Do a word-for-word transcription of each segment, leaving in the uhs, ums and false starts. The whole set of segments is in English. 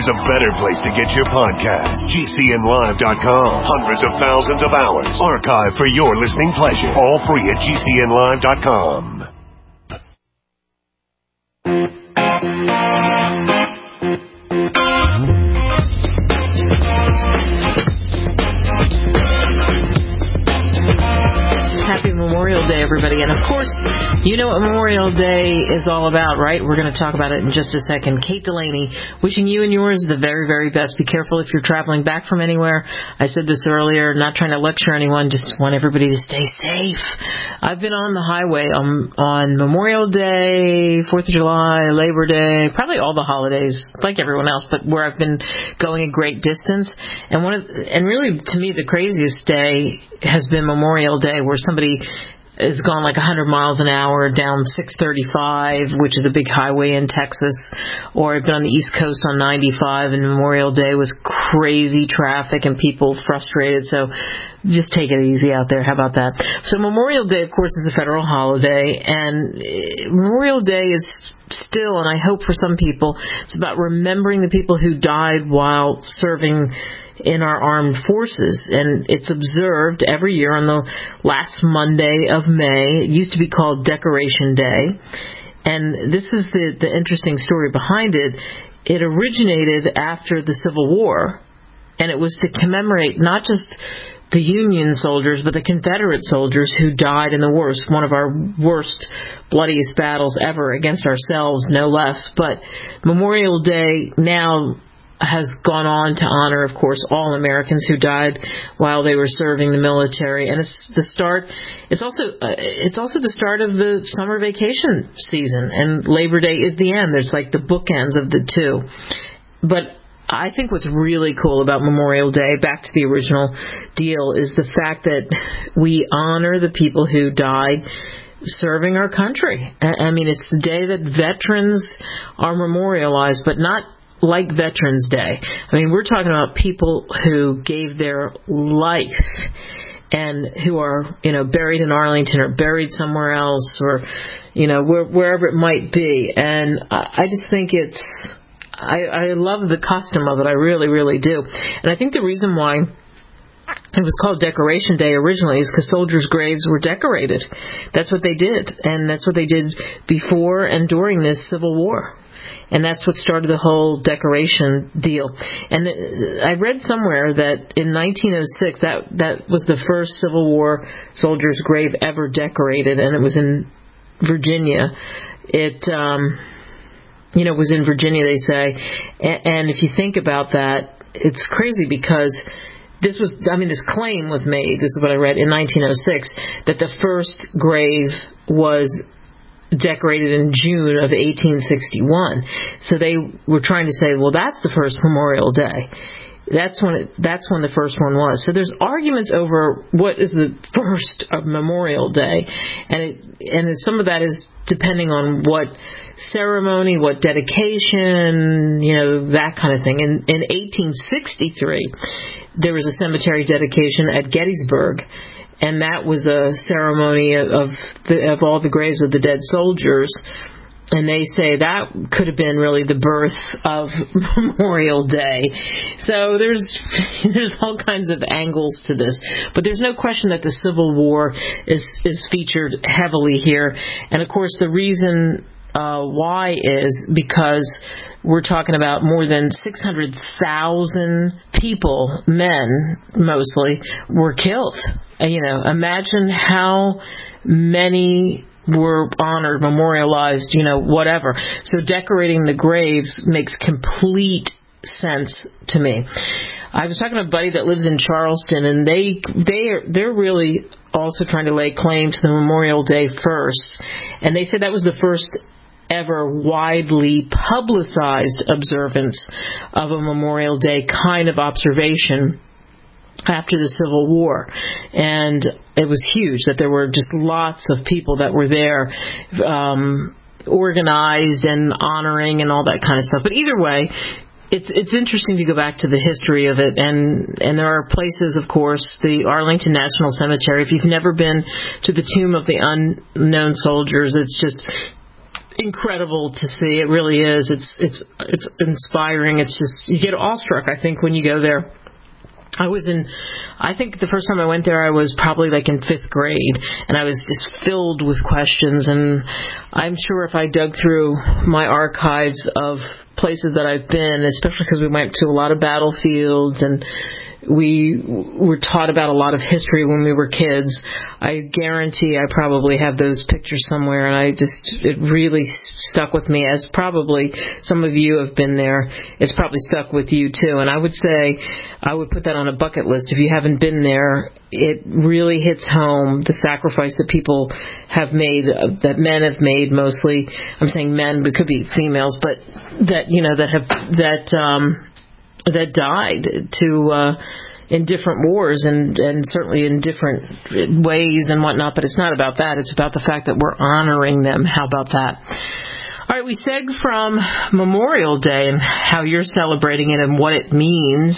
there's a better place to get your podcast. G C N live dot com. Hundreds of thousands of hours archived for your listening pleasure. All free at G C N live dot com. Happy Memorial Day, everybody. And, of course, you know what Memorial Day is all about, right? We're going to talk about it in just a second. Kate Delaney, wishing you and yours the very, very best. Be careful if you're traveling back from anywhere. I said this earlier, not trying to lecture anyone, just want everybody to stay safe. I've been on the highway on, on Memorial Day, fourth of July, Labor Day, probably all the holidays, like everyone else, but where I've been going a great distance. And one of, and really, to me, the craziest day has been Memorial Day, where somebody has gone like one hundred miles an hour down six thirty-five, which is a big highway in Texas, or I've been on the East Coast on ninety-five, and Memorial Day was crazy traffic and people frustrated, so just take it easy out there. How about that? So Memorial Day, of course, is a federal holiday, and Memorial Day is still, and I hope for some people, it's about remembering the people who died while serving in our armed forces, and it's observed every year on the last Monday of May. It used to be called Decoration Day, and this is the, the interesting story behind it. It originated after the Civil War, and it was to commemorate not just the Union soldiers, but the Confederate soldiers who died in the worst, one of our worst, bloodiest battles ever against ourselves, no less. But Memorial Day now has gone on to honor, of course, all Americans who died while they were serving the military, and it's the start. It's also uh, it's also the start of the summer vacation season, and Labor Day is the end. There's like the bookends of the two. But I think what's really cool about Memorial Day, back to the original deal, is the fact that we honor the people who died serving our country. I mean, it's the day that veterans are memorialized, but not like Veterans Day. I mean, we're talking about people who gave their life and who are, you know, buried in Arlington or buried somewhere else, or, you know, where, wherever it might be. And I just think it's, I, I love the custom of it. I really, really do. And I think the reason why it was called Decoration Day originally is because soldiers' graves were decorated. That's what they did. And that's what they did before and during this Civil War. And that's what started the whole decoration deal. And I read somewhere that in nineteen oh six, that, that was the first Civil War soldier's grave ever decorated, and it was in Virginia. It, um, you know, was in Virginia, they say. And, and if you think about that, it's crazy because this was, I mean, this claim was made, this is what I read, in nineteen oh six, that the first grave was decorated in June of eighteen sixty-one. So they were trying to say, well, that's the first Memorial Day. That's when it, that's when the first one was. So there's arguments over what is the first of Memorial Day, and it, and some of that is depending on what ceremony, what dedication, you know, that kind of thing. In, in eighteen sixty-three, there was a cemetery dedication at Gettysburg, and that was a ceremony of the, of all the graves of the dead soldiers. And they say that could have been really the birth of Memorial Day. So there's there's all kinds of angles to this. But there's no question that the Civil War is, is featured heavily here. And, of course, the reason uh, why is because we're talking about more than six hundred thousand people, men mostly, were killed. And, you know, imagine how many were honored, memorialized, you know, whatever. So decorating the graves makes complete sense to me. I was talking to a buddy that lives in Charleston, and they they are they're really also trying to lay claim to the Memorial Day first, and they said that was the first ever widely publicized observance of a Memorial Day kind of observation after the Civil War. And it was huge that there were just lots of people that were there, um, organized and honoring and all that kind of stuff. But either way, it's it's interesting to go back to the history of it, and and there are places, of course, the Arlington National Cemetery. If you've never been to the Tomb of the Unknown Soldiers, it's just incredible to see. It really is. It's it's it's inspiring. It's just, you get awestruck, I think, when you go there. I was in, I think the first time I went there, I was probably like in fifth grade, and I was just filled with questions. And I'm sure if I dug through my archives of places that I've been, especially because we went to a lot of battlefields and we were taught about a lot of history when we were kids, I guarantee I probably have those pictures somewhere, and I just, it really stuck with me, as probably some of you have been there. It's probably stuck with you too. And I would say I would put that on a bucket list. If you haven't been there, it really hits home, the sacrifice that people have made, uh, that men have made mostly. I'm saying men, but it could be females, but that, you know, that have, that, um, that died to uh, in different wars and, and certainly in different ways and whatnot. But it's not about that. It's about the fact that we're honoring them. How about that? All right, we seg from Memorial Day and how you're celebrating it and what it means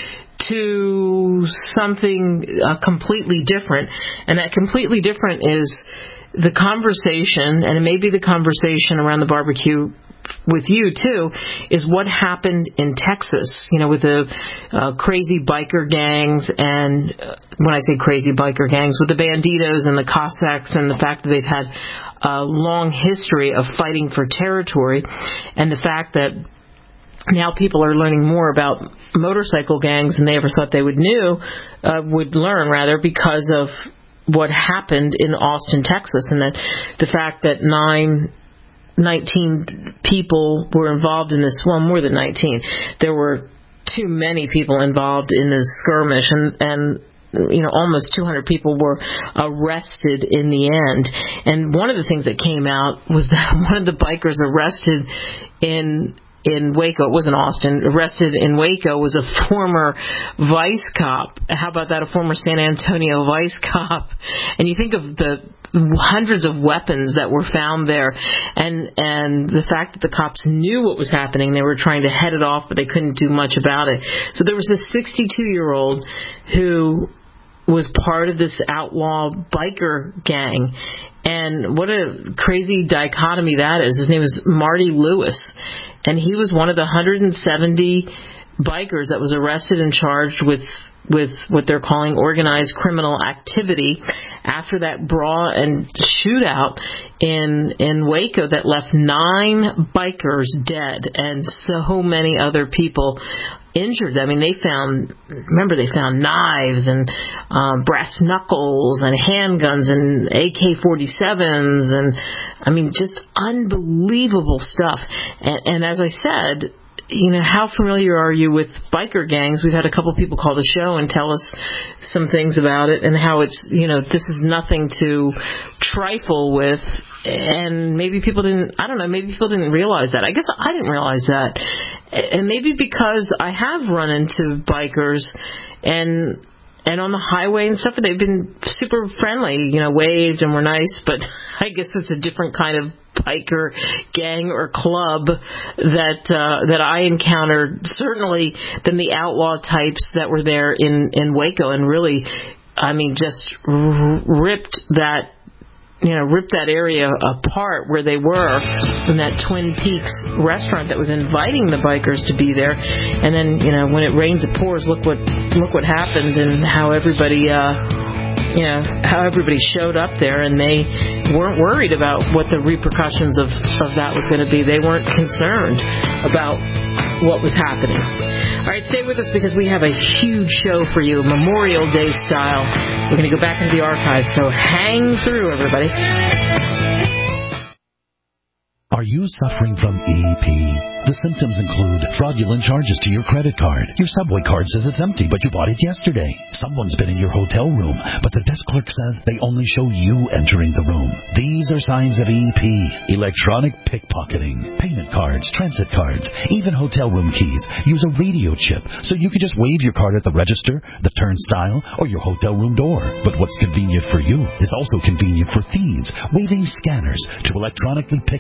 to something uh, completely different. And that completely different is the conversation, and it may be the conversation around the barbecue with you too, is what happened in Texas, you know, with the uh, crazy biker gangs, and uh, when I say crazy biker gangs, with the Banditos and the Cossacks, and the fact that they've had a long history of fighting for territory, and the fact that now people are learning more about motorcycle gangs than they ever thought they would knew, uh, would learn rather, because of what happened in Austin, Texas, and that the fact that nine nineteen people were involved in this, well, more than nineteen. There were too many people involved in this skirmish, and, and you know, almost two hundred people were arrested in the end. And one of the things that came out was that one of the bikers arrested in in Waco, it wasn't Austin, arrested in Waco was a former vice cop. How about that? A former San Antonio vice cop. And you think of the hundreds of weapons that were found there, and and the fact that the cops knew what was happening. They were trying to head it off, but they couldn't do much about it. So there was this sixty-two-year-old who was part of this outlaw biker gang. And what a crazy dichotomy that is. His name was Marty Lewis. And he was one of the one hundred seventy bikers that was arrested and charged with with what they're calling organized criminal activity after that brawl and shootout in in Waco that left nine bikers dead and so many other people injured. I mean, they found, remember, they found knives and uh, brass knuckles and handguns and A K forty-sevens and, I mean, just unbelievable stuff. And, and as I said, you know, how familiar are you with biker gangs? We've had a couple people call the show and tell us some things about it and how it's, you know, this is nothing to trifle with. And maybe people didn't, I don't know, maybe people didn't realize that. I guess I didn't realize that. And maybe because I have run into bikers and and on the highway and stuff, they've been super friendly, you know, waved and were nice, but I guess it's a different kind of biker gang or club that uh, that I encountered, certainly than the outlaw types that were there in, in Waco, and really, I mean, just r- ripped that you know, ripped that area apart where they were in that Twin Peaks restaurant that was inviting the bikers to be there. And then, you know, when it rains, it pours. Look what look what happened, and how everybody, uh, you know, how everybody showed up there, and they weren't worried about what the repercussions of, of that was going to be. They weren't concerned about what was happening. All right, stay with us because we have a huge show for you, Memorial Day style. We're going to go back into the archives, so hang through, everybody. Are you suffering from E P? The symptoms include fraudulent charges to your credit card. Your Subway card says it's empty, but you bought it yesterday. Someone's been in your hotel room, but the desk clerk says they only show you entering the room. These are signs of E P. Electronic pickpocketing. Payment cards, transit cards, even hotel room keys use a radio chip, so you can just wave your card at the register, the turnstile, or your hotel room door. But what's convenient for you is also convenient for thieves, waving scanners to electronically pickpocket you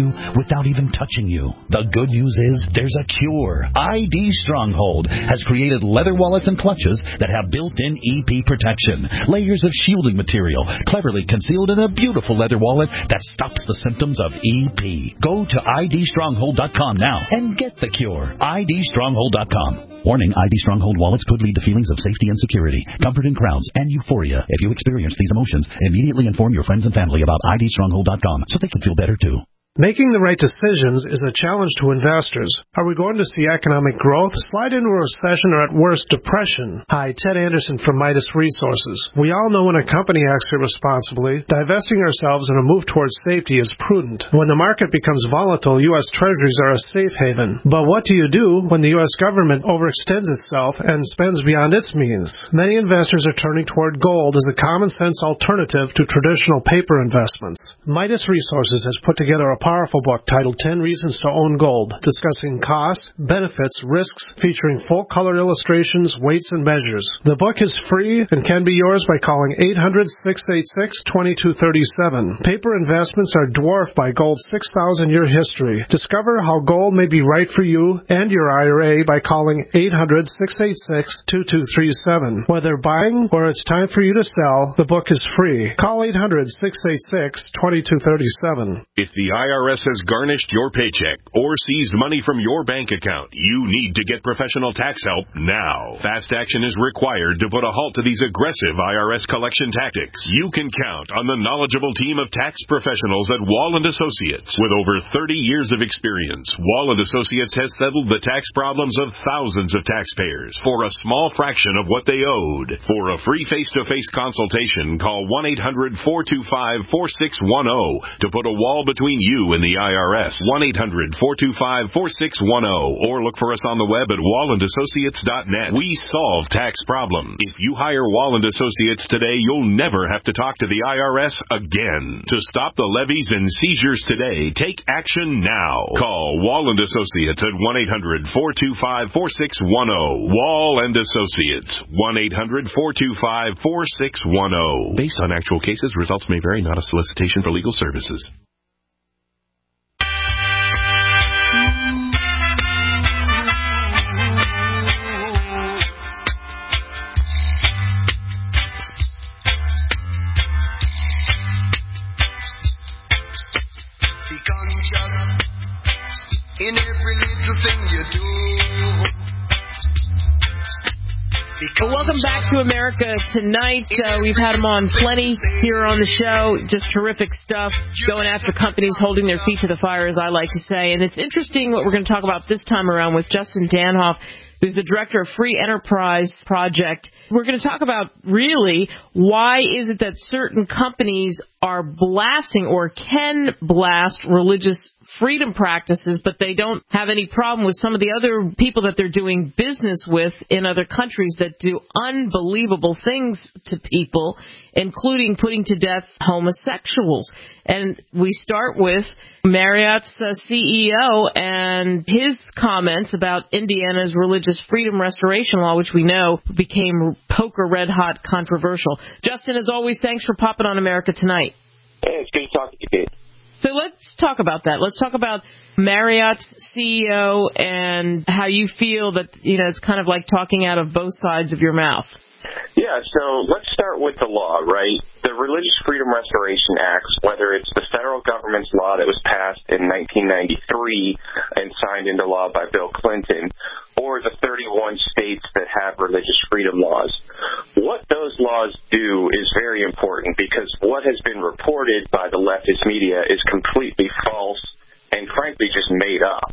you without even touching you. The good news is there's a cure. I D Stronghold has created leather wallets and clutches that have built-in E P protection, layers of shielding material, cleverly concealed in a beautiful leather wallet that stops the symptoms of E P. Go to I D stronghold dot com now and get the cure. I D stronghold dot com. Warning, I D Stronghold wallets could lead to feelings of safety and security, comfort in crowds, and euphoria. If you experience these emotions, immediately inform your friends and family about I D stronghold dot com so they can feel better too. Making the right decisions is a challenge to investors. Are we going to see economic growth, slide into a recession, or at worst, depression? Hi, Ted Anderson from Midas Resources. We all know when a company acts irresponsibly, divesting ourselves in a move towards safety is prudent. When the market becomes volatile, U S Treasuries are a safe haven. But what do you do when the U S government overextends itself and spends beyond its means? Many investors are turning toward gold as a common-sense alternative to traditional paper investments. Midas Resources has put together a powerful book titled ten Reasons to Own Gold, discussing costs, benefits, risks, featuring full-color illustrations, weights, and measures. The book is free and can be yours by calling eight hundred, six eight six, two two three seven. Paper investments are dwarfed by gold's six thousand year history. Discover how gold may be right for you and your I R A by calling eight hundred, six eight six, two two three seven. Whether buying or it's time for you to sell, the book is free. Call eight hundred, six eight six, two two three seven. If the I R S has garnished your paycheck or seized money from your bank account, you need to get professional tax help now. Fast action is required to put a halt to these aggressive I R S collection tactics. You can count on the knowledgeable team of tax professionals at Wall and Associates. With over thirty years of experience, Wall and Associates has settled the tax problems of thousands of taxpayers for a small fraction of what they owed. For a free face-to-face consultation, call one eight hundred, four two five, four six one zero to put a wall between you and the I R S. one eight hundred, four two five, four six one zero or look for us on the web at wall and associates dot net. We solve tax problems. If you hire Wall and Associates today, you'll never have to talk to the I R S again. To stop the levies and seizures today, take action now. Call Wall and Associates at one eight hundred, four two five, four six one zero. Wall and Associates, one eight hundred, four two five, four six one zero. Based on actual cases, results may vary, not a solicitation for legal services. In every little thing you do. Well, welcome back to America Tonight. Uh, we've had them on plenty here on the show. Just terrific stuff, going after companies holding their feet to the fire, as I like to say. And it's interesting what we're going to talk about this time around with Justin Danhoff, who's the director of Free Enterprise Project. We're going to talk about, really, why is it that certain companies are blasting or can blast religious freedom practices, but they don't have any problem with some of the other people that they're doing business with in other countries that do unbelievable things to people, including putting to death homosexuals. And we start with Marriott's uh, C E O and his comments about Indiana's religious freedom restoration law, which we know became poker red hot controversial. Justin, as always, thanks for popping on America Tonight. Hey, it's good to talk to you, Kate. So let's talk about that. Let's talk about Marriott's C E O and how you feel that, you know, it's kind of like talking out of both sides of your mouth. Yeah, so let's start with the law, right? The Religious Freedom Restoration Act, whether it's the federal government's law that was passed in nineteen ninety-three and signed into law by Bill Clinton, or the thirty-one states that have religious freedom laws. What those laws do is very important because what has been reported by the leftist media is completely false and frankly just made up.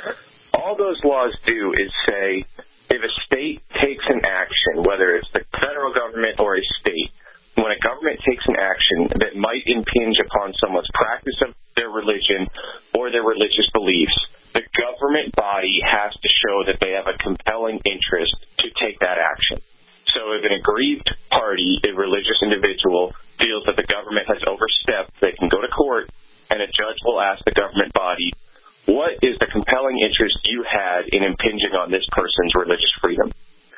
All those laws do is say if a state takes an action, whether it's the federal government or a state, when a government takes an action that might impinge upon someone's practice of their religion or their religious beliefs, the government body has to show that they have a compelling interest to take that action. So if an aggrieved party, a religious individual, feels that the government has overstepped, they can go to court and a judge will ask the government body, what is the compelling interest you had in impinging on this person's religious freedom?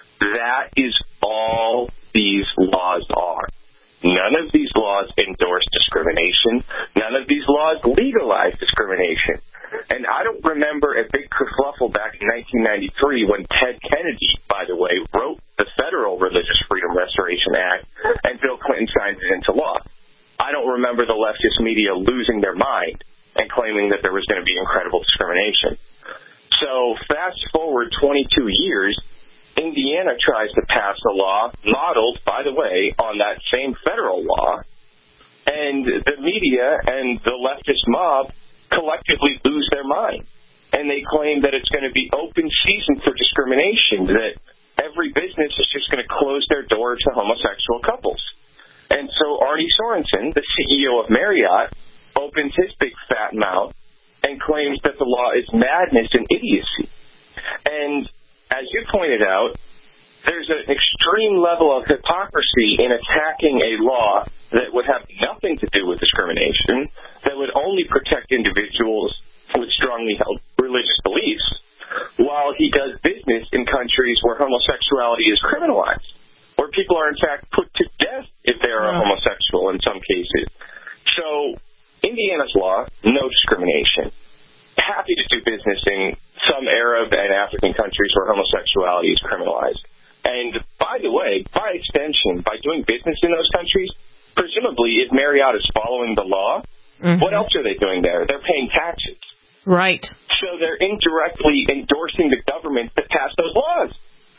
That is all these laws are. None of these laws endorse discrimination. None of these laws legalize discrimination. discrimination. And I don't remember a big kerfluffle back in nineteen ninety-three when Ted Kennedy, by the way, wrote the Federal Religious Freedom Restoration Act, and Bill Clinton signed it into law. I don't remember the leftist media losing their mind and claiming that there was going to be incredible discrimination. So fast forward twenty-two years, Indiana tries to pass a law modeled, by the way, on that same federal law, and the media and the leftist mob collectively lose their mind. And they claim that it's going to be open season for discrimination, that every business is just going to close their door to homosexual couples. And so Arnie Sorensen, the C E O of Marriott, opens his big fat mouth and claims that the law is madness and idiocy. And as you pointed out, there's an extreme level of hypocrisy in attacking a law that would have nothing to do with discrimination, that would only protect individuals with strongly held religious beliefs, while he does business in countries where homosexuality is criminalized, where people are in fact put to death if they are yeah. homosexual in some cases. So Indiana's law, no discrimination. Happy to do business in some Arab and African countries where homosexuality is criminalized. And by the way, by extension, by doing business in those countries, presumably if Marriott is following the law, mm-hmm. what else are they doing there? They're paying taxes. Right. So they're indirectly endorsing the government that passed those laws.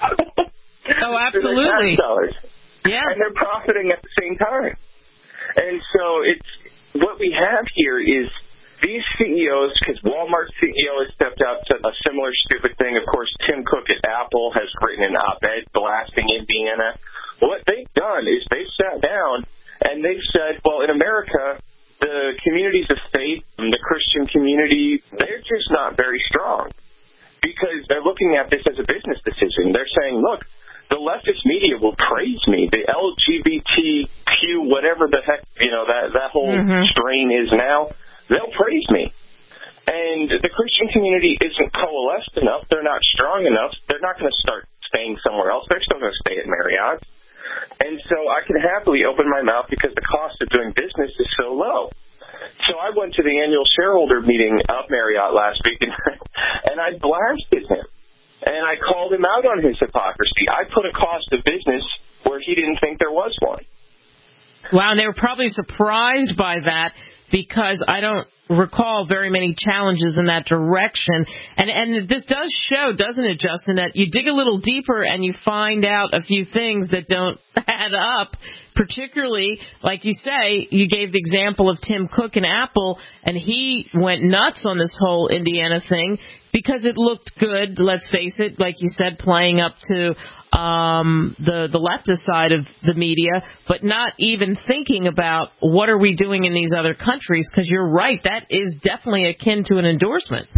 Oh, absolutely. Yeah. And they're profiting at the same time. And so it's what we have here is these C E Os, because Walmart's C E O has stepped out to a similar stupid thing. Of course, Tim Cook at Apple has written an op-ed blasting Indiana. What they've done is they've sat down and they've said, well, in America, the communities of faith and the Christian community, they're just not very strong because they're looking at this as a business decision. They're saying, look, the leftist media will praise me. The L G B T Q, whatever the heck, you know, that, that whole mm-hmm. strain is now, they'll praise me. And the Christian community isn't coalesced enough. They're not strong enough. They're not going to start staying somewhere else. They're still going to stay at Marriott. And so I can happily open my mouth because the cost of doing business is so low. So I went to the annual shareholder meeting of Marriott last week, and, and I blasted him. And I called him out on his hypocrisy. I put a cost of business where he didn't think there was one. Wow, and they were probably surprised by that because I don't recall very many challenges in that direction. And and this does show, doesn't it, Justin, that you dig a little deeper and you find out a few things that don't add up, particularly, like you say, you gave the example of Tim Cook and Apple, and he went nuts on this whole Indiana thing because it looked good, let's face it, like you said, playing up to um, the, the leftist side of the media, but not even thinking about what are we doing in these other countries, because you're right, that is definitely akin to an endorsement.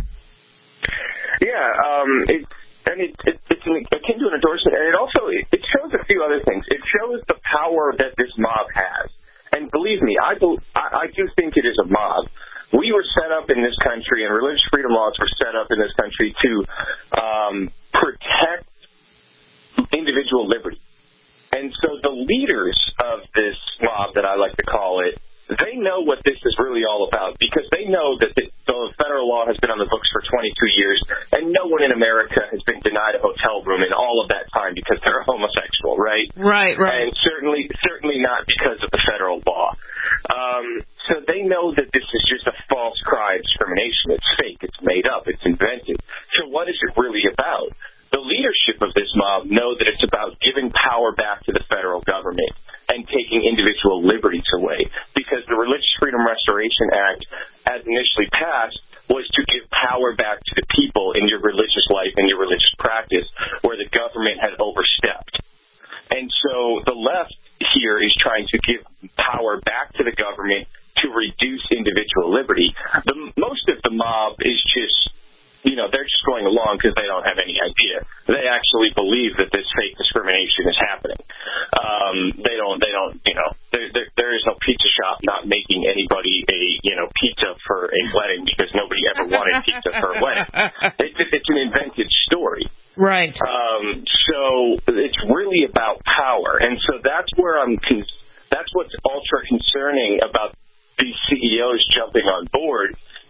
Yeah, um, it, and it, it, it's an, akin to an endorsement, and it also it, it shows a few other things. It shows the power that this mob has. And believe me, I, I, I do think it is a mob. We were set up in this country, and religious freedom laws were set up in this country to um, protect individual liberty. And so the leaders of this mob, that I like to call it, they know what this is really all about because they know that the, the federal law has been on the books for twenty-two years, and no one in America has been denied a hotel room in all of that time because they're homosexual, right? Right, right. And certainly, certainly not because of the federal law. Um, so they know that this is just a false cry of discrimination. It's fake. It's made up. It's invented. So what is it really about? The leadership of this mob know that it's about giving power back to the federal government and taking individual liberties away, because the Religious Freedom Restoration Act, as initially passed, was to give power back to the people in your religious life and your religious practice where the government had overstepped. And so the left here is trying to give power back to the government to reduce individual liberty. The, most of the mob is just, you know, they're just going along because they don't have any idea. They actually believe that this fake discrimination is happening. Um, they don't, they don't, you know, there, there, there is no pizza shop not making anybody a, you know, pizza for a wedding because nobody ever wanted pizza for a wedding. It, it, it's an invented story. Right. Um, so it's really about power. And so that's where I'm, con- that's what's ultra concerning about these C E Os jumping on board,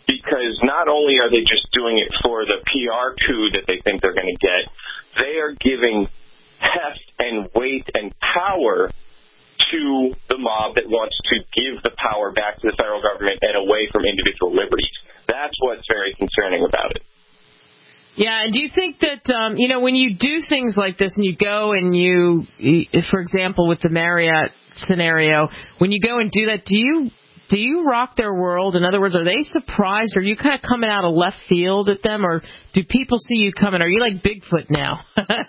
because not only are they just doing it for the P R coup that they think they're going to get, they are giving heft and weight and power to the mob that wants to give the power back to the federal government and away from individual liberties. That's what's very concerning about it. Yeah, and do you think that, um, you know, when you do things like this and you go and you, for example, with the Marriott scenario, when you go and do that, do you do you rock their world? In other words, are they surprised? Are you kind of coming out of left field at them? Or do people see you coming? Are you like Bigfoot now?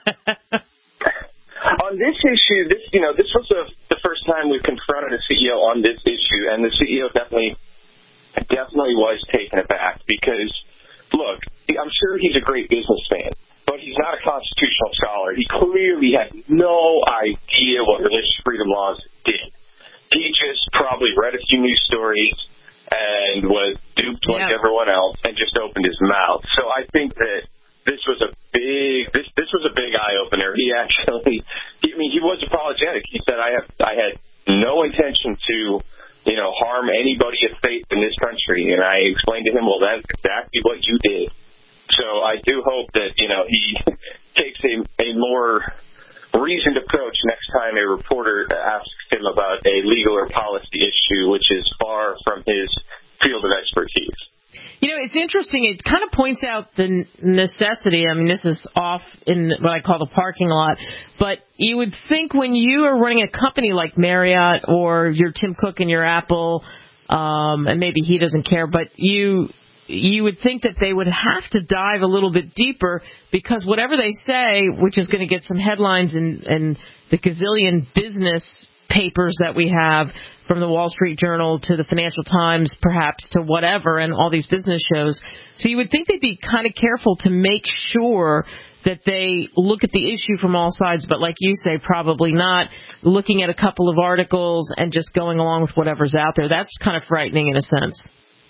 On this issue, this you know, this was the, the first time we've confronted a C E O on this issue, and the C E O definitely, definitely was taken aback because, look, I'm sure he's a great businessman, but he's not a constitutional scholar. He clearly had no idea what religious freedom laws did. He just probably read a few news stories and was duped like yeah. everyone else and just opened his mouth. So I think that this was a big this this was a big eye opener. He actually, he, I mean, he was apologetic. He said, "I have I had no intention to, you know, harm anybody of faith in this country." And I explained to him, "Well, that's exactly what you did." So I do hope that, you know, he takes a, a more reasoned approach next time a reporter asks him about a legal or policy issue, which is far from his field of expertise. You know, it's interesting. It kind of points out the necessity. I mean, this is off in what I call the parking lot. But you would think when you are running a company like Marriott or your Tim Cook and your Apple, um, and maybe he doesn't care, but you you would think that they would have to dive a little bit deeper because whatever they say, which is going to get some headlines in, in the gazillion business papers that we have, from the Wall Street Journal to the Financial Times, perhaps, to whatever, and all these business shows. So you would think they'd be kind of careful to make sure that they look at the issue from all sides, but like you say, probably not looking at a couple of articles and just going along with whatever's out there. That's kind of frightening in a sense.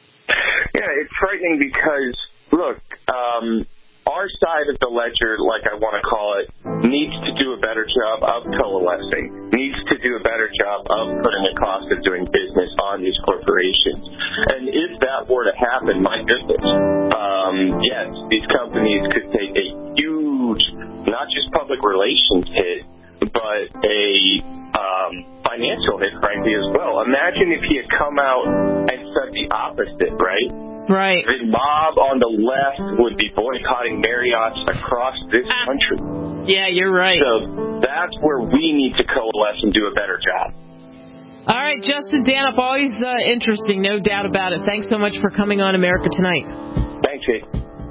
Yeah, it's frightening because, look, um, our side of the ledger, like I want to call it, needs to do a better job of coalescing, needs to do a better job of putting the cost of doing business on these corporations. And if that were to happen, my goodness, um, yes, these companies could take a huge, not just public relations hit, but a um, financial hit, frankly, as well. Imagine if he had come out and said the opposite, right? Right. The mob on the left would be boycotting Marriotts across this country. Yeah, you're right. So that's where we need to coalesce and do a better job. All right, Justin Danup, always uh, interesting, no doubt about it. Thanks so much for coming on America Tonight. Thanks, Kate.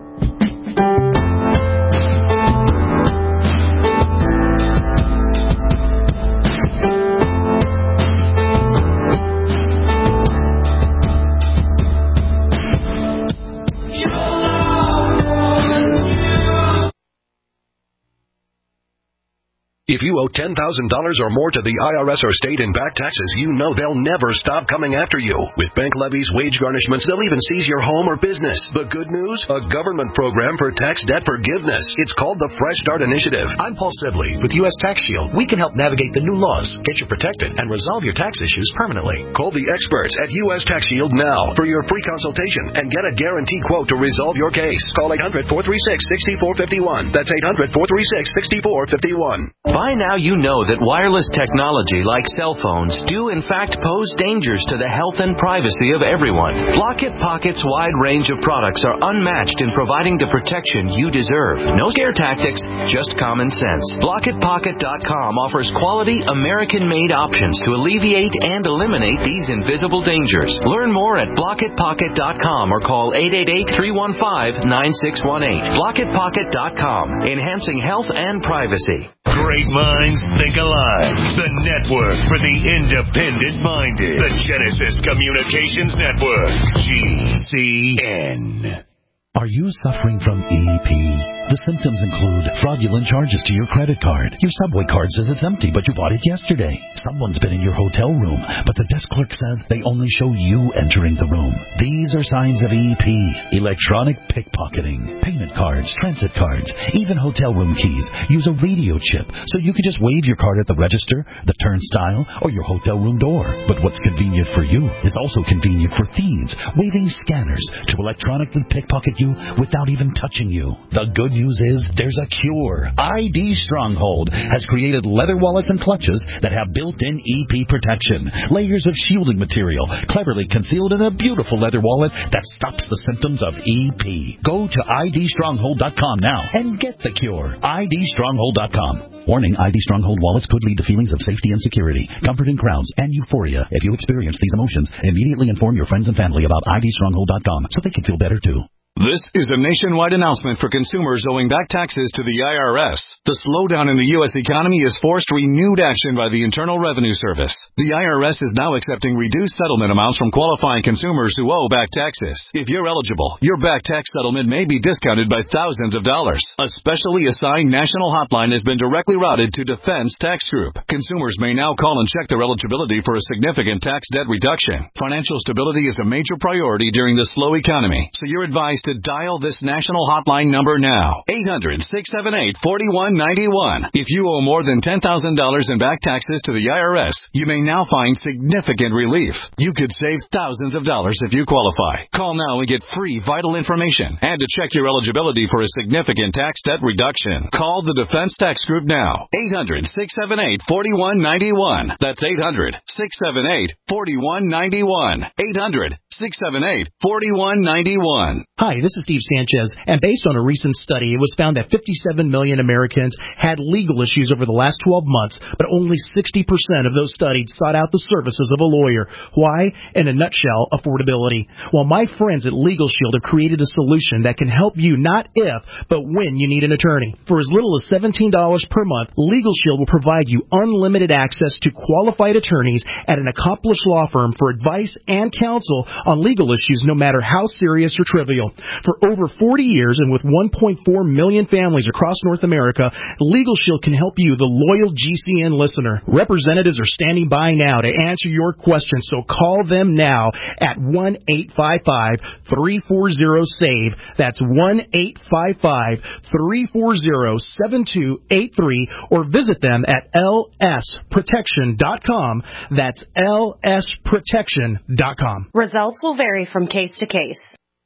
If you owe ten thousand dollars or more to the I R S or state in back taxes, you know they'll never stop coming after you. With bank levies, wage garnishments, they'll even seize your home or business. The good news? A government program for tax debt forgiveness. It's called the Fresh Start Initiative. I'm Paul Sibley with U S Tax Shield. We can help navigate the new laws, get you protected, and resolve your tax issues permanently. Call the experts at U S Tax Shield now for your free consultation and get a guaranteed quote to resolve your case. Call eight hundred, four three six, six four five one. That's eight hundred, four three six, six four five one. By now you know that wireless technology like cell phones do in fact pose dangers to the health and privacy of everyone. Blockit Pocket's wide range of products are unmatched in providing the protection you deserve. No scare tactics, just common sense. Blockit Pocket dot com offers quality American-made options to alleviate and eliminate these invisible dangers. Learn more at Blockit Pocket dot com or call eight eight eight, three one five, nine six one eight. Blockit Pocket dot com, enhancing health and privacy. Great minds think alike. The network for the independent-minded. The Genesis Communications Network. G C N. Are you suffering from E P? The symptoms include fraudulent charges to your credit card. Your subway card says it's empty, but you bought it yesterday. Someone's been in your hotel room, but the desk clerk says they only show you entering the room. These are signs of E P. Electronic pickpocketing. Payment cards, transit cards, even hotel room keys use a radio chip, so you can just wave your card at the register, the turnstile, or your hotel room door. But what's convenient for you is also convenient for thieves, waving scanners to electronically pickpocket you without even touching you. The good news is there's a cure. I D Stronghold has created leather wallets and clutches that have built-in E P protection. Layers of shielding material cleverly concealed in a beautiful leather wallet that stops the symptoms of E P. Go to I D stronghold dot com now and get the cure. I D stronghold dot com. Warning, I D Stronghold wallets could lead to feelings of safety and security, comfort and crowns, and euphoria. If you experience these emotions, immediately inform your friends and family about I D stronghold dot com so they can feel better too. This is a nationwide announcement for consumers owing back taxes to the I R S. The slowdown in the U S economy has forced renewed action by the Internal Revenue Service. The I R S is now accepting reduced settlement amounts from qualifying consumers who owe back taxes. If you're eligible, your back tax settlement may be discounted by thousands of dollars. A specially assigned national hotline has been directly routed to Defense Tax Group. Consumers may now call and check their eligibility for a significant tax debt reduction. Financial stability is a major priority during the slow economy, so you're advised to dial this national hotline number now. eight hundred, six seven eight, four one nine one. If you owe more than ten thousand dollars in back taxes to the I R S, you may now find significant relief. You could save thousands of dollars if you qualify. Call now and get free vital information and to check your eligibility for a significant tax debt reduction. Call the Defense Tax Group now. eight hundred, six seven eight, four one nine one. That's eight hundred, six seven eight, four one nine one. eight hundred, six seven eight, four one nine one. Hi, this is Steve Sanchez, and based on a recent study, it was found that fifty-seven million Americans had legal issues over the last twelve months, but only sixty percent of those studied sought out the services of a lawyer. Why? In a nutshell, affordability. Well, my friends at Legal Shield have created a solution that can help you not if, but when you need an attorney. For as little as seventeen dollars per month, Legal Shield will provide you unlimited access to qualified attorneys at an accomplished law firm for advice and counsel on legal issues, no matter how serious or trivial. For over forty years and with one point four million families across North America, Legal Shield can help you, the loyal G C N listener. Representatives are standing by now to answer your questions, so call them now at one eight five five, three four zero, S A V E. That's one eight five five, three four zero, seven two eight three, or visit them at L S protection dot com. That's L S protection dot com. Results will vary from case to case.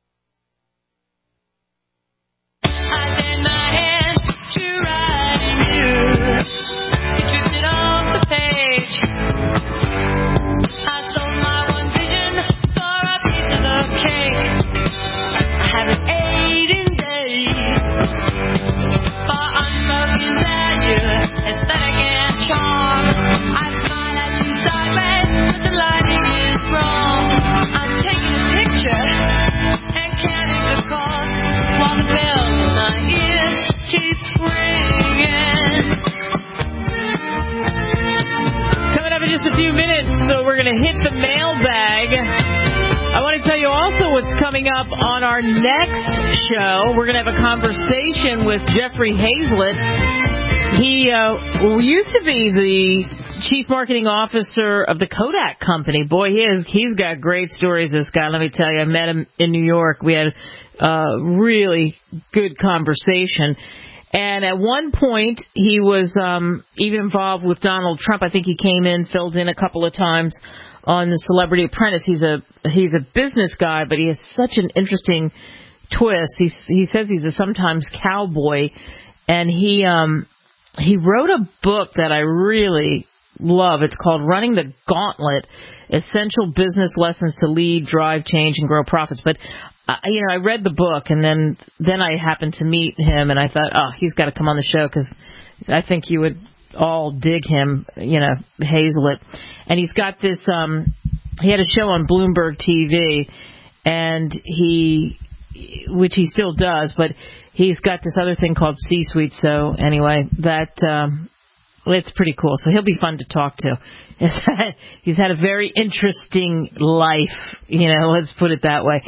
Just a few minutes, so we're going to hit the mailbag. I want to tell you also what's coming up on our next show. We're going to have a conversation with Jeffrey Hazlett. He uh, used to be the chief marketing officer of the Kodak Company. Boy, he is, he's got great stories, this guy. Let me tell you, I met him in New York. We had a really good conversation. And at one point, he was um, even involved with Donald Trump. I think he came in, filled in a couple of times on The Celebrity Apprentice. He's a he's a business guy, but he has such an interesting twist. He he says he's a sometimes cowboy, and he um he wrote a book that I really love. It's called Running the Gauntlet: Essential Business Lessons to Lead, Drive Change, and Grow Profits. But Uh, you know, I read the book, and then then I happened to meet him, and I thought, oh, he's got to come on the show because I think you would all dig him, you know, Hazlett. And he's got this, um, he had a show on Bloomberg T V, and he, which he still does, but he's got this other thing called C-Suite. So anyway, that, um, it's pretty cool. So he'll be fun to talk to. He's had a very interesting life, you know, let's put it that way.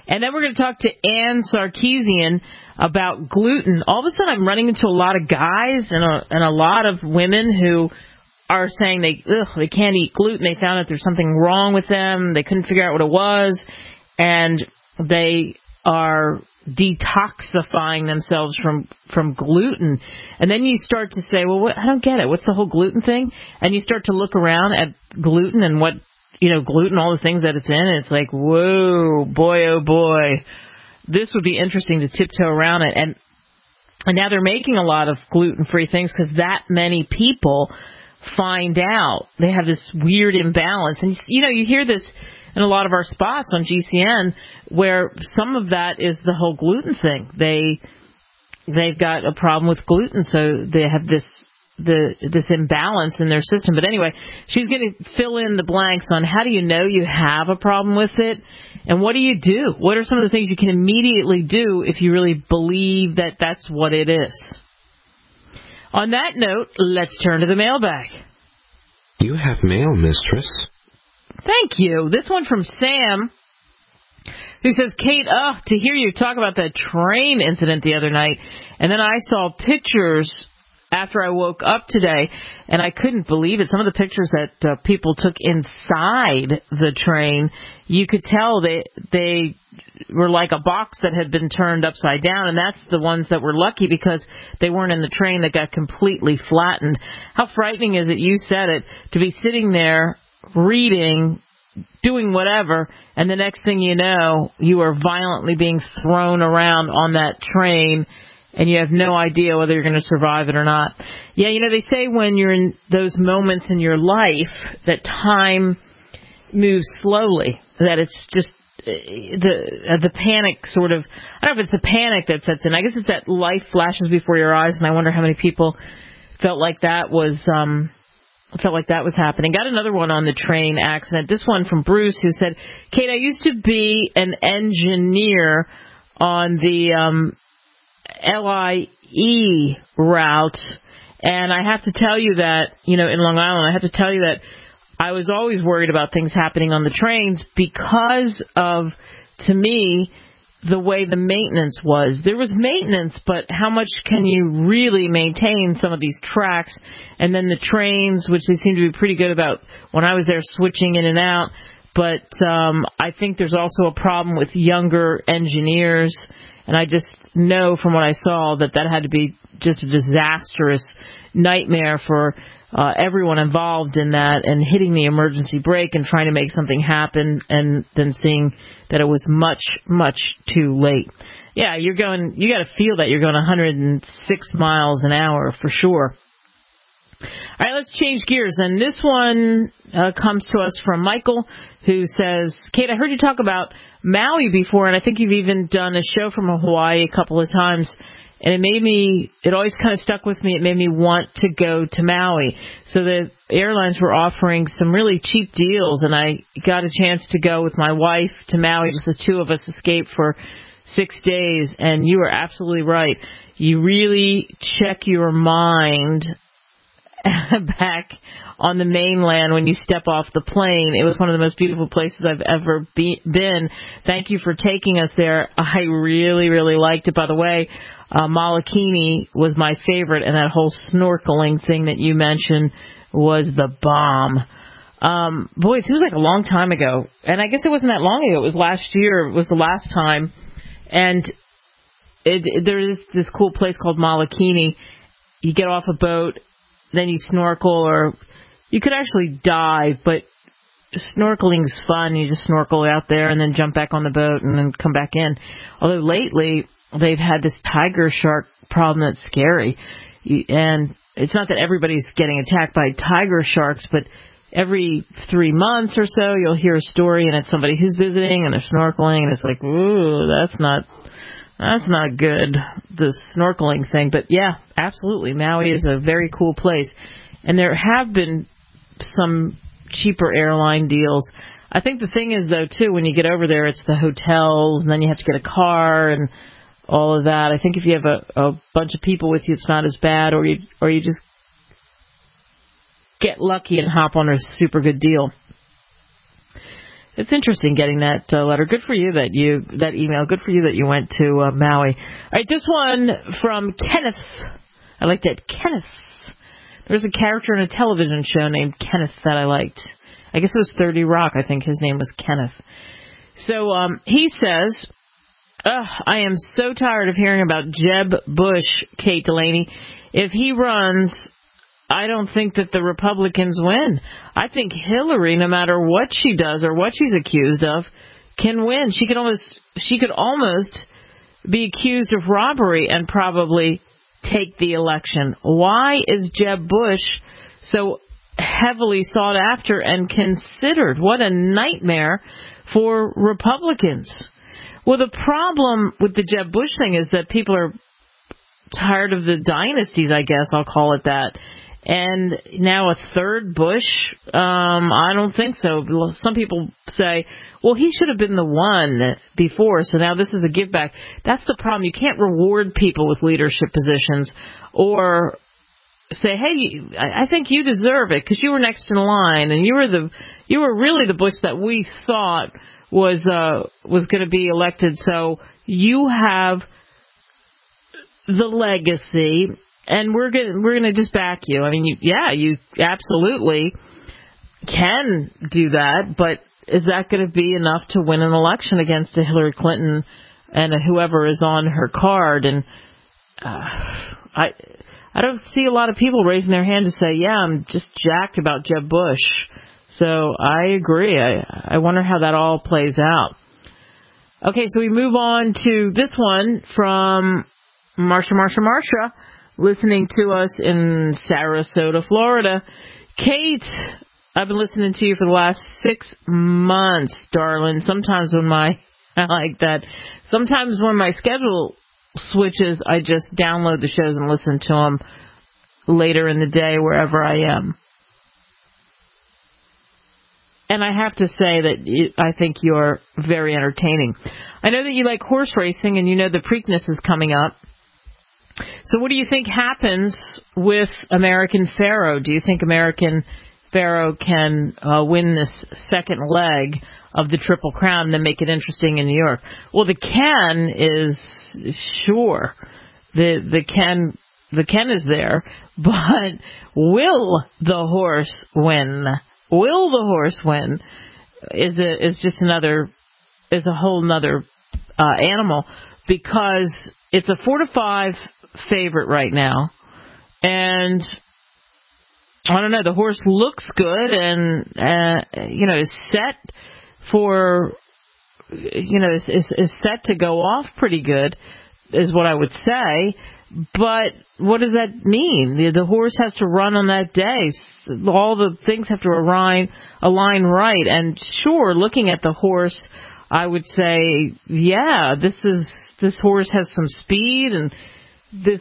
And then we're going to talk to Ann Sarkeesian about gluten. All of a sudden, I'm running into a lot of guys and a, and a lot of women who are saying they ugh, they can't eat gluten. They found out there's something wrong with them. They couldn't figure out what it was. And they are detoxifying themselves from, from gluten. And then you start to say, well, what, I don't get it. What's the whole gluten thing? And you start to look around at gluten and what, you know, gluten, all the things that it's in. And it's like, whoa, boy, oh boy. This would be interesting to tiptoe around it. And, and now they're making a lot of gluten-free things because that many people find out they have this weird imbalance. And, you know, you hear this in a lot of our spots on G C N where some of that is the whole gluten thing. They, they've got a problem with gluten, so they have this the this imbalance in their system. But anyway, she's going to fill in the blanks on how do you know you have a problem with it, and what do you do? What are some of the things you can immediately do if you really believe that that's what it is? On that note, let's turn to the mailbag. You have mail, mistress. Thank you. This one from Sam, who says, Kate, oh, to hear you talk about that train incident the other night, and then I saw pictures after I woke up today, and I couldn't believe it. Some of the pictures that uh, people took inside the train, you could tell they they were like a box that had been turned upside down, and that's the ones that were lucky because they weren't in the train that got completely flattened. How frightening is it, you said it, to be sitting there reading, doing whatever, and the next thing you know, you are violently being thrown around on that train, and you have no idea whether you're going to survive it or not. Yeah, you know, they say when you're in those moments in your life that time moves slowly, that it's just uh, the uh, the panic sort of, I don't know if it's the panic that sets in. I guess it's that life flashes before your eyes, and I wonder how many people felt like that was um felt like that was happening. Got another one on the train accident. This one from Bruce, who said, Kate, I used to be an engineer on the um L I E route, and I have to tell you that, you know, in Long Island, I have to tell you that I was always worried about things happening on the trains because of, to me, the way the maintenance was. There was maintenance, but how much can you really maintain some of these tracks? And then the trains, which they seem to be pretty good about when I was there switching in and out, but um, I think there's also a problem with younger engineers. And I just know from what I saw that that had to be just a disastrous nightmare for uh, everyone involved in that, and hitting the emergency brake and trying to make something happen and then seeing that it was much, much too late. Yeah, you're going, you got to feel that you're going one hundred six miles an hour for sure. All right, let's change gears. And this one uh, comes to us from Michael, who says, Kate, I heard you talk about Maui before, and I think you've even done a show from Hawaii a couple of times, and it made me, it always kind of stuck with me. It made me want to go to Maui. So the airlines were offering some really cheap deals, and I got a chance to go with my wife to Maui. Just the two of us escaped for six days, and you are absolutely right. You really check your mind back on the mainland when you step off the plane. It was one of the most beautiful places I've ever be, been. Thank you for taking us there. I really, really liked it. By the way, uh, Molokini was my favorite, and that whole snorkeling thing that you mentioned was the bomb. Um, boy, it seems like a long time ago, and I guess it wasn't that long ago. It was last year. It was the last time, and it, it, there is this cool place called Molokini. You get off a boat, then you snorkel, or you could actually dive, but snorkeling's fun. You just snorkel out there and then jump back on the boat and then come back in. Although lately they've had this tiger shark problem that's scary. And it's not that everybody's getting attacked by tiger sharks, but every three months or so you'll hear a story, and it's somebody who's visiting and they're snorkeling, and it's like, ooh, that's not... That's not good, the snorkeling thing. But, yeah, absolutely. Maui is a very cool place. And there have been some cheaper airline deals. I think the thing is, though, too, when you get over there, it's the hotels, and then you have to get a car and all of that. I think if you have a, a bunch of people with you, it's not as bad, or you, or you just get lucky and hop on a super good deal. it's interesting getting that uh, letter. Good for you that you that email. Good for you that you went to uh, Maui. All right, this one from Kenneth. I like that, Kenneth. There was a character in a television show named Kenneth that I liked. I guess it was thirty Rock. I think his name was Kenneth. So um, he says, Ugh, I am so tired of hearing about Jeb Bush, Kate Delaney. If he runs, I don't think that the Republicans win. I think Hillary, no matter what she does or what she's accused of, can win. She could almost, she could almost be accused of robbery and probably take the election. Why is Jeb Bush so heavily sought after and considered? What a nightmare for Republicans. Well, the problem with the Jeb Bush thing is that people are tired of the dynasties, I guess I'll call it that. And now a third Bush? Um, I don't think so. Some people say, well, he should have been the one before, so now this is a give back. That's the problem. You can't reward people with leadership positions or say, hey, I think you deserve it because you were next in line and you were the you were really the Bush that we thought was uh, was going to be elected. So you have the legacy, and we're going we're going to just back you. I mean, you, yeah, you absolutely can do that, but is that going to be enough to win an election against a Hillary Clinton and a whoever is on her card? And uh, I I don't see a lot of people raising their hand to say, yeah, I'm just jacked about Jeb Bush. So I agree. I, I wonder how that all plays out. Okay, so we move on to this one from Marsha, Marsha, Marsha, listening to us in Sarasota, Florida. Kate, I've been listening to you for the last six months, darling. Sometimes when my, I like that, sometimes when my schedule switches, I just download the shows and listen to them later in the day, wherever I am. And I have to say that you, I think you're very entertaining. I know that you like horse racing, and you know the Preakness is coming up. So what do you think happens with American Pharoah? Do you think American Pharoah can uh, win this second leg of the Triple Crown and then make it interesting in New York? Well, the can is sure. The the can the can is there, but will the horse win? Will the horse win? Is a, is just another is a whole nother uh, animal, because it's a four to five favorite right now, and I don't know. The horse looks good, and uh, you know is set for you know is, is is set to go off pretty good, is what I would say. But what does that mean? The, the horse has to run on that day. All the things have to align, align right. And sure, looking at the horse, I would say, yeah, this is this horse has some speed, and this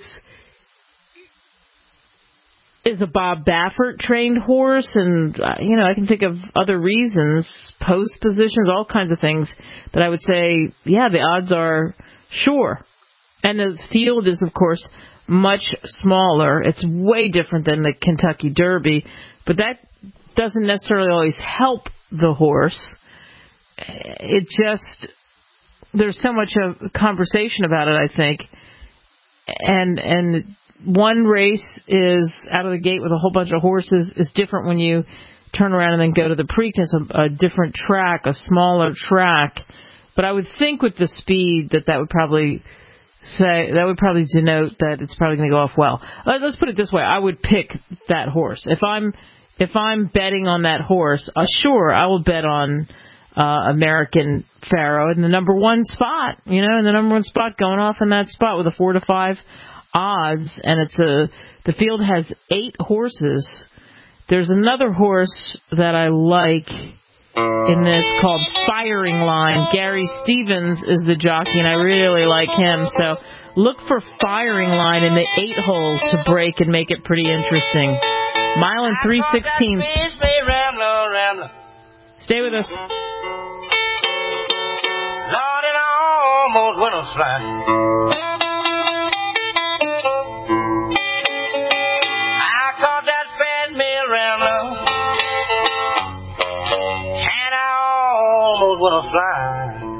is a Bob Baffert trained horse, and uh, you know I can think of other reasons, post positions, all kinds of things that I would say, yeah, the odds are sure. And the field is, of course, much smaller. It's way different than the Kentucky Derby, but that doesn't necessarily always help the horse. It just, there's so much of conversation about it, I think. And and one race is out of the gate with a whole bunch of horses is different when you turn around and then go to the Preakness, a, a different track, a smaller track. But I would think with the speed that that would probably say that would probably denote that it's probably going to go off well. Let's put it this way: I would pick that horse if I'm if I'm betting on that horse. Uh, sure, I will bet on uh, American Pharoah in the number one spot. You know, in the number one spot, going off in that spot with a four to five odds, and it's a the field has eight horses. There's another horse that I like in this called Firing Line. Gary Stevens is the jockey, and I really like him. So look for Firing Line in the eight hole to break and make it pretty interesting. Mile and three sixteenths. Stay with us. Lord, it almost went on flying. I caught that fat mill rambler. when I'm flying.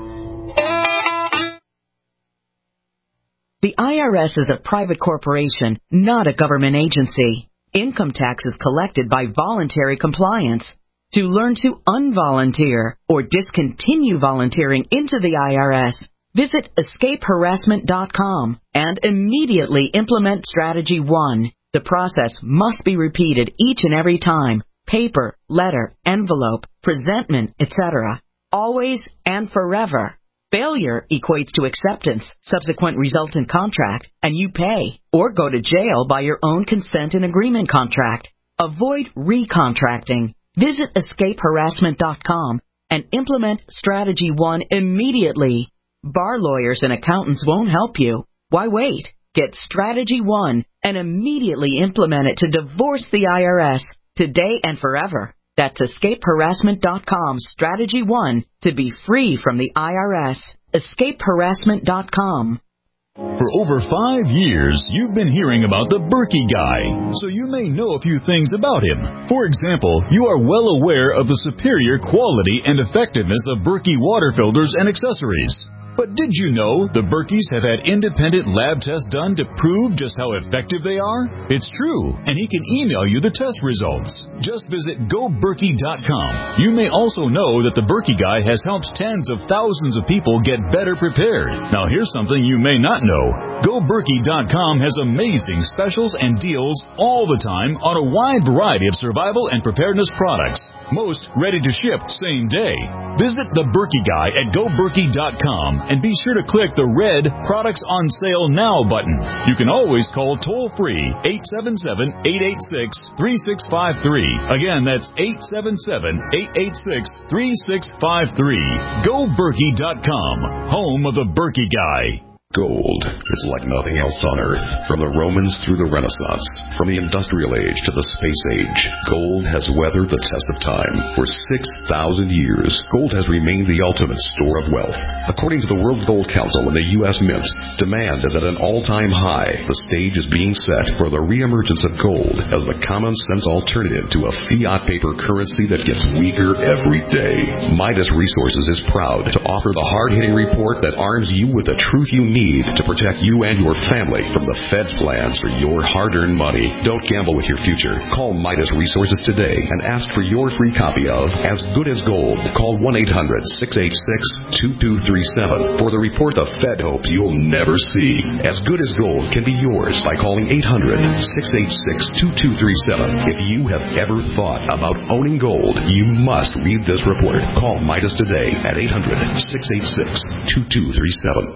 The I R S is a private corporation, not a government agency. Income tax is collected by voluntary compliance. To learn to unvolunteer or discontinue volunteering into the I R S, visit escape harassment dot com and immediately implement Strategy one. The process must be repeated each and every time. Paper, letter, envelope, presentment, et cetera. Always and forever. Failure equates to acceptance, subsequent resultant contract, and you pay or go to jail by your own consent and agreement contract. Avoid recontracting. Visit escape harassment dot com and implement Strategy one immediately. Bar lawyers and accountants won't help you. Why wait? Get Strategy one and immediately implement it to divorce the I R S today and forever. That's escape harassment dot com Strategy one to be free from the I R S. escape harassment dot com. For over five years, you've been hearing about the Berkey Guy, so you may know a few things about him. For example, you are well aware of the superior quality and effectiveness of Berkey water filters and accessories. But did you know the Berkeys have had independent lab tests done to prove just how effective they are? It's true, and he can email you the test results. Just visit go berkey dot com. You may also know that the Berkey Guy has helped tens of thousands of people get better prepared. Now here's something you may not know. go berkey dot com has amazing specials and deals all the time on a wide variety of survival and preparedness products. Most ready to ship same day. Visit the Berkey Guy at go berkey dot com and be sure to click the red Products on Sale Now button. You can always call toll-free eight seven seven, eight eight six, three six five three. Again, that's eight seven seven, eight eight six, three six five three. go berkey dot com, home of the Berkey Guy. Gold is like nothing else on Earth. From the Romans through the Renaissance, from the Industrial Age to the Space Age, gold has weathered the test of time. For six thousand years, gold has remained the ultimate store of wealth. According to the World Gold Council and the U S Mint, demand is at an all-time high. The stage is being set for the reemergence of gold as the common-sense alternative to a fiat paper currency that gets weaker every day. Midas Resources is proud to offer the hard-hitting report that arms you with the truth you need to protect you and your family from the Fed's plans for your hard-earned money. Don't gamble with your future. Call Midas Resources today and ask for your free copy of As Good as Gold. Call one eight hundred, six eight six, two two three seven for the report the Fed hopes you'll never see. As Good as Gold can be yours by calling eight hundred, six eight six, two two three seven. If you have ever thought about owning gold, you must read this report. Call Midas today at eight hundred, six eight six, two two three seven.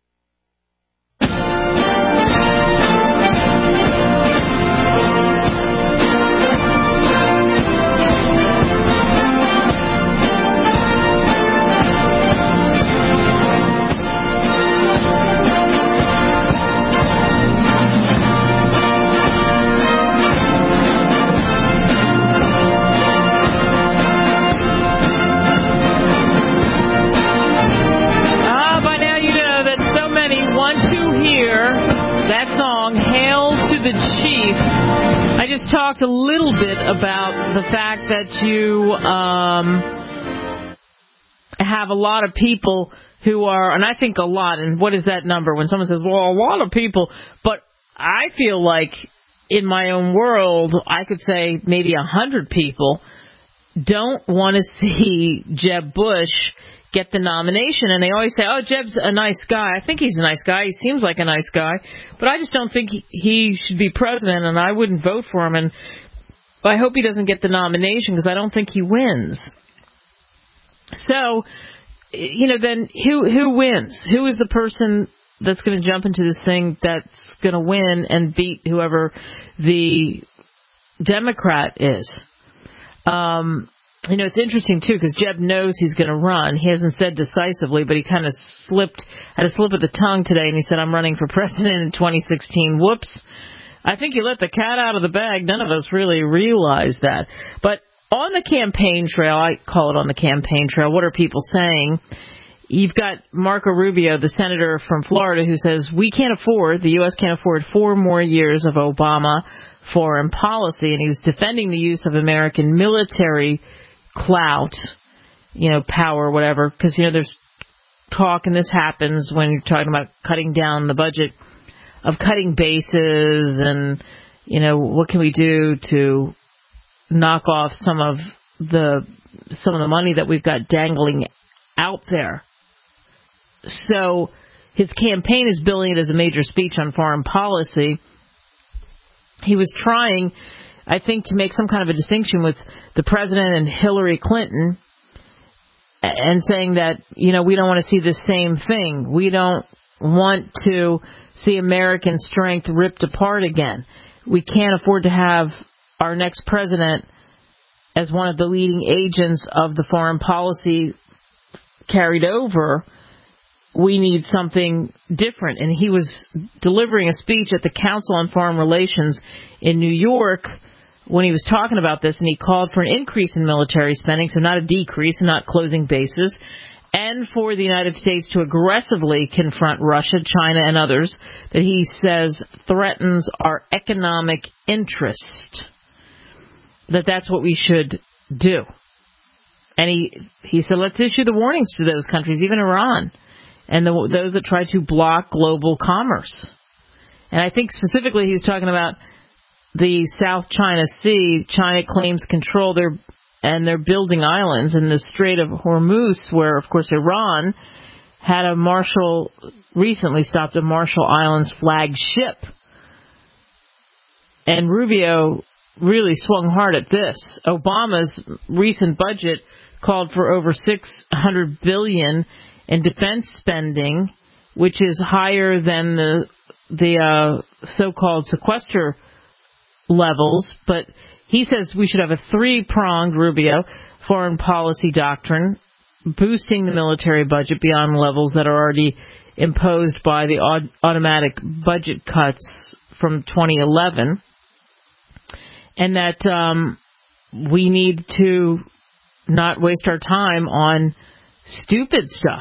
Talked a little bit about the fact that you um, have a lot of people who are, and I think a lot, and what is that number? When someone says, well, a lot of people, but I feel like in my own world, I could say maybe a hundred people don't want to see Jeb Bush get the nomination. And they always say, oh, Jeb's a nice guy. I think he's a nice guy. He seems like a nice guy. But I just don't think he, he should be president, and I wouldn't vote for him. And I hope he doesn't get the nomination because I don't think he wins. So, you know, then who who wins? Who is the person that's going to jump into this thing that's going to win and beat whoever the Democrat is? Um You know, it's interesting, too, because Jeb knows he's going to run. He hasn't said decisively, but he kind of slipped, had a slip of the tongue today, and he said, I'm running for president in twenty sixteen. Whoops. I think he let the cat out of the bag. None of us really realized that. But on the campaign trail, I call it on the campaign trail, what are people saying? You've got Marco Rubio, the senator from Florida, who says, we can't afford, the U S can't afford four more years of Obama foreign policy, and he was defending the use of American military clout you know, power or whatever, because, you know, there's talk, and this happens when you're talking about cutting down the budget, of cutting bases and, you know, what can we do to knock off some of the some of the money that we've got dangling out there. So his campaign is billing it as a major speech on foreign policy. He was trying, I think, to make some kind of a distinction with the president and Hillary Clinton, and saying that, you know, we don't want to see the same thing. We don't want to see American strength ripped apart again. We can't afford to have our next president as one of the leading agents of the foreign policy carried over. We need something different. And he was delivering a speech at the Council on Foreign Relations in New York when he was talking about this, and he called for an increase in military spending, so not a decrease, and not closing bases, and for the United States to aggressively confront Russia, China, and others that he says threatens our economic interest, that that's what we should do. And he, he said, let's issue the warnings to those countries, even Iran, and the, those that try to block global commerce. And I think specifically he's talking about the South China Sea. China claims control there, and they're building islands in the Strait of Hormuz, where, of course, Iran had a Marshall, recently stopped a Marshall Islands flagged ship. And Rubio really swung hard at this. Obama's recent budget called for over six hundred billion dollars in defense spending, which is higher than the the uh, so-called sequester levels. But he says we should have a three-pronged, Rubio, foreign policy doctrine, boosting the military budget beyond levels that are already imposed by the aud- automatic budget cuts from twenty eleven, and that um, we need to not waste our time on stupid stuff.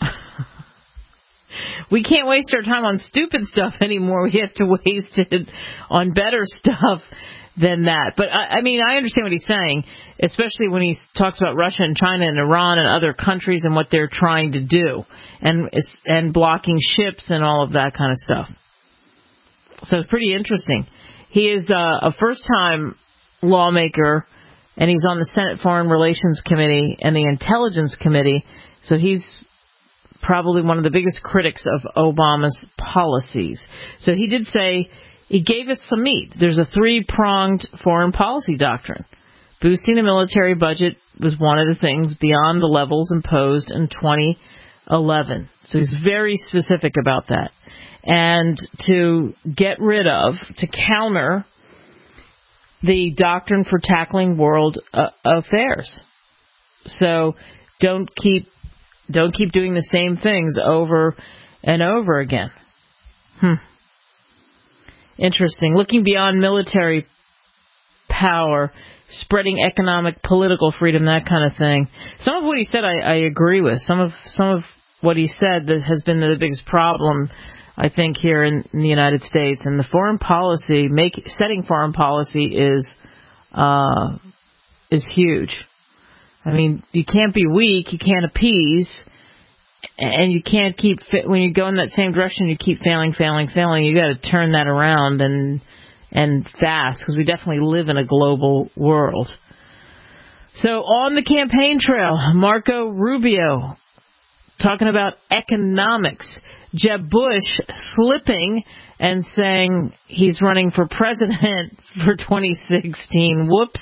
We can't waste our time on stupid stuff anymore. We have to waste it on better stuff than that. But, I, I mean, I understand what he's saying, especially when he talks about Russia and China and Iran and other countries and what they're trying to do, and and blocking ships and all of that kind of stuff. So it's pretty interesting. He is uh, a first-time lawmaker, and he's on the Senate Foreign Relations Committee and the Intelligence Committee, so he's probably one of the biggest critics of Obama's policies. So he did say, he gave us some meat. There's a three-pronged foreign policy doctrine. Boosting the military budget was one of the things beyond the levels imposed in twenty eleven. So he's very specific about that. And to get rid of, to counter the doctrine for tackling world uh, affairs. So don't keep Don't keep doing the same things over and over again. Hmm. Interesting. Looking beyond military power, spreading economic, political freedom, that kind of thing. Some of what he said I, I agree with. Some of some of what he said that has been the biggest problem, I think, here in, in the United States. And the foreign policy, make, setting foreign policy is uh, is huge. I mean, you can't be weak, you can't appease, and you can't keep, when you go in that same direction, you keep failing, failing, failing. You got to turn that around and and fast, because we definitely live in a global world. So on the campaign trail, Marco Rubio talking about economics. Jeb Bush slipping and saying he's running for president for twenty sixteen. Whoops.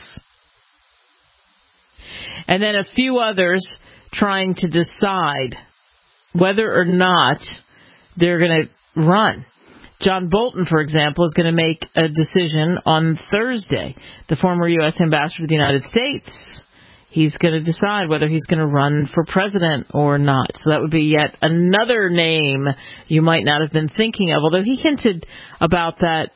And then a few others trying to decide whether or not they're going to run. John Bolton, for example, is going to make a decision on Thursday. The former U S ambassador to the United States, he's going to decide whether he's going to run for president or not. So that would be yet another name you might not have been thinking of, although he hinted about that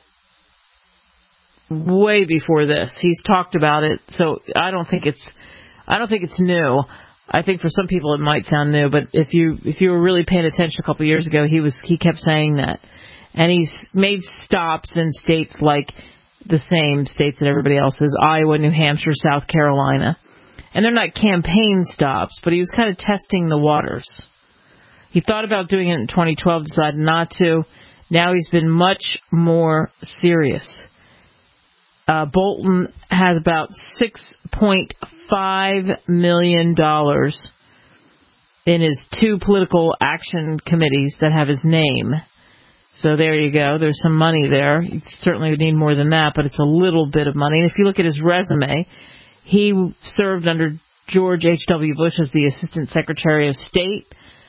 way before this. He's talked about it, so I don't think it's I don't think it's new. I think for some people it might sound new, but if you if you were really paying attention a couple of years ago, he was he kept saying that. And he's made stops in states like the same states that everybody else is, Iowa, New Hampshire, South Carolina. And they're not campaign stops, but he was kind of testing the waters. He thought about doing it in twenty twelve, decided not to. Now he's been much more serious. Uh, Bolton has about six point five million dollars in his two political action committees that have his name. So there you go. There's some money there. You certainly would need more than that, but it's a little bit of money. And if you look at his resume, he served under George H W. Bush as the Assistant Secretary of State,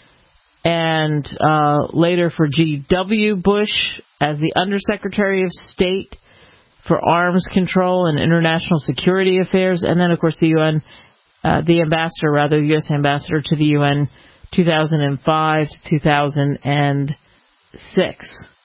and uh, later for G W. Bush as the Undersecretary of State for Arms Control and International Security Affairs, and then, of course, the U N, uh, the ambassador, rather, the U S ambassador to the U N two thousand five to two thousand six.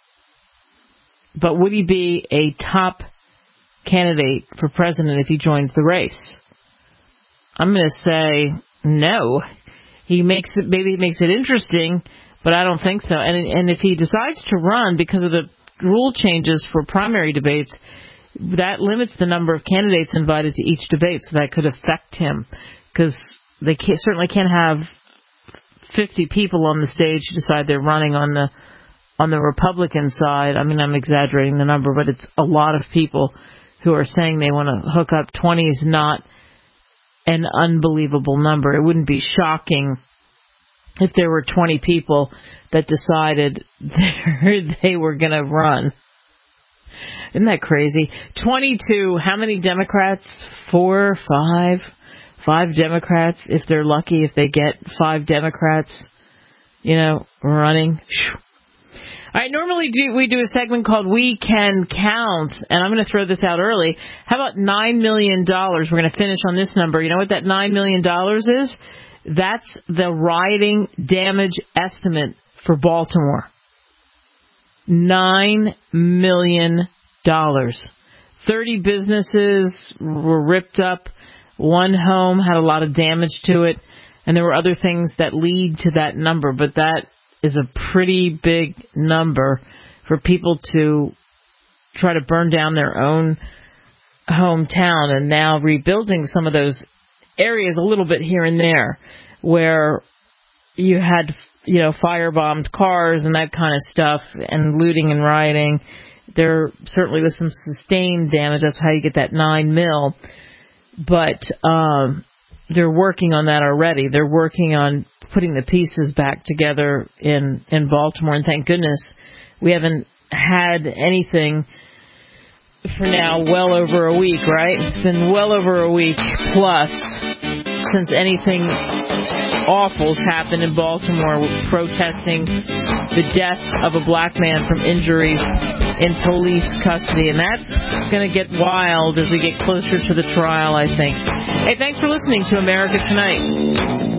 But would he be a top candidate for president if he joins the race? I'm going to say no. He makes it, maybe he makes it interesting, but I don't think so. And and if he decides to run because of the rule changes for primary debates, that limits the number of candidates invited to each debate, so that could affect him, because they can't, certainly can't have fifty people on the stage who decide they're running on the on the Republican side. I mean, I'm exaggerating the number, but it's a lot of people who are saying they want to hook up. twenty is not an unbelievable number. It wouldn't be shocking if there were twenty people that decided they were going to run. Isn't that crazy? twenty-two, how many Democrats? Four, five? Five Democrats, if they're lucky, if they get five Democrats, you know, running. All right, normally do, we do a segment called We Can Count, and I'm going to throw this out early. How about nine million dollars? We're going to finish on this number. You know what that nine million dollars is? That's the rioting damage estimate for Baltimore. nine million dollars. thirty businesses were ripped up. One home had a lot of damage to it, and there were other things that lead to that number, but that is a pretty big number for people to try to burn down their own hometown, and now rebuilding some of those areas a little bit here and there where you had, you know, firebombed cars and that kind of stuff, and looting and rioting. There certainly was some sustained damage. That's how you get that nine mil. But um, they're working on that already. They're working on putting the pieces back together in, in Baltimore. And thank goodness we haven't had anything for now well over a week, right? It's been well over a week plus since anything awful's happened in Baltimore, protesting the death of a black man from injuries in police custody. And that's going to get wild as we get closer to the trial, I think. Hey, thanks for listening to America Tonight.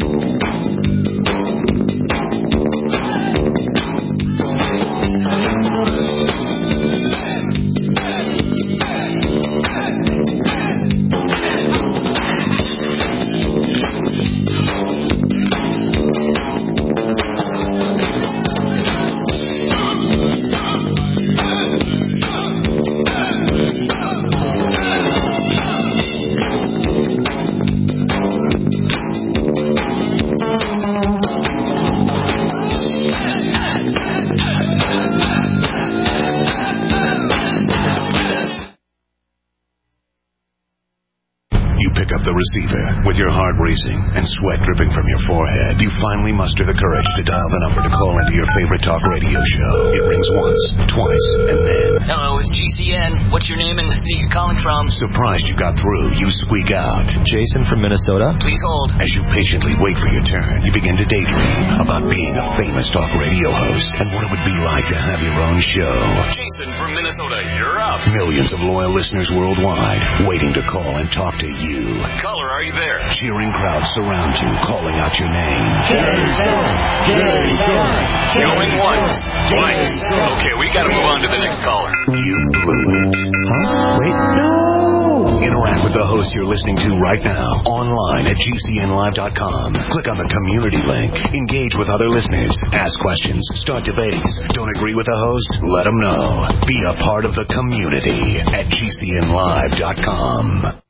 Receiver. With your heart racing and sweat dripping from your forehead, you finally muster the courage to dial the number to call into your favorite talk radio show. It rings once, twice, and then... Hello, it's G C N. What's your name and the state you're calling from? Surprised you got through, you squeak out. Jason from Minnesota. Please hold. As you patiently wait for your turn, you begin to daydream about being a famous talk radio host and what it would be like to have your own show. Jason from Minnesota, you're up. Millions of loyal listeners worldwide waiting to call and talk to you. Caller, are you there? Cheering crowds surround you, calling out your name. Jason! Jason! Going once, twice. Okay, we gotta move on to the next caller. You blew it. Huh? Wait, no! Interact with the host you're listening to right now, online at G C N live dot com. Click on the community link. Engage with other listeners. Ask questions. Start debates. Don't agree with the host? Let them know. Be a part of the community at G C N live dot com.